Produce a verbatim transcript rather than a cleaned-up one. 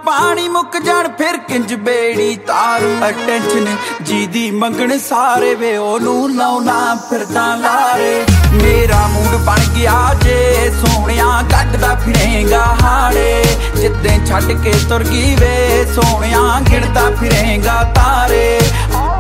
पानी मुक जान फिर किंज बेड़ी तारू अटेंशन जी दी मंगण सारे वे ओनू लाउना फिरदा लारे मेरा मूड बन गया जे सोहणिया कटदा फिरेगा हाड़े जिद्दें छड्ड के तुर गई वे सोहणिया गिणदा फिरेगा तारे।